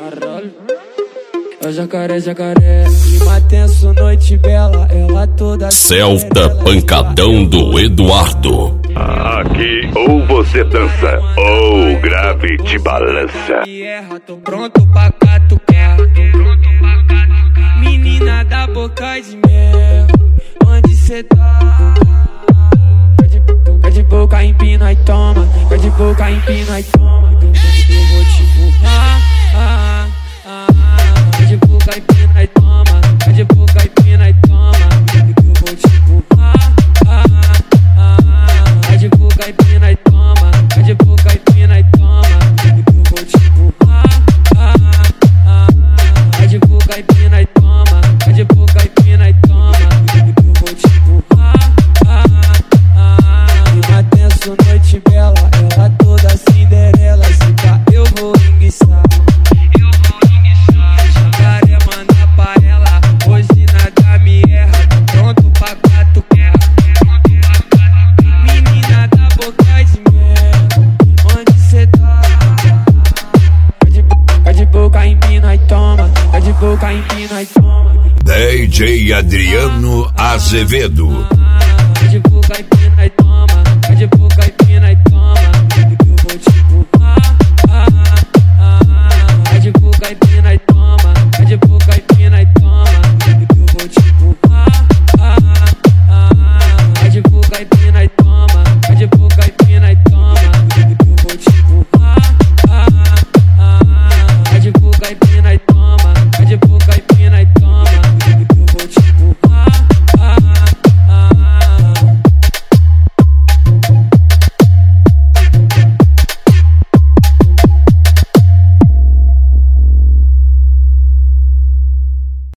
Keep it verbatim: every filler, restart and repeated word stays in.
É o jacaré, jacaré, clima tenso, noite bela, ela toda Celta pancadão do Eduardo. Aqui ou você dança, ou o grave te balança. Tô pronto pra catucar, menina da boca de mel, onde cê tá? Quer de boca, empina e toma, quer de boca, empina e toma. Eu vou te empurrar, ah, ah, ah. Quer de boca, empina e toma, quer de boca, empina e toma. Eu vou te empurrar, ah, ah, ah. Quer de boca, empina e toma, quer de boca, empina e toma. Eu vou te empurrar, ah, ah, ah. Quer de boca, empina e toma, quer de boca, empina e toma. Eu vou te empurrar, ah, ah, ah. Clima tenso, noite bela, ela toda Cinderela. Se pá, eu vou enguiçar, eu vou enguiçar. Jacaré manda pra ela, hoje nada me erra. Tô pronto pra catucar, menina da boca de mel, onde cê tá? Quer de boca, empina e toma, quer de boca, empina e toma. D J Adriano Azevedo.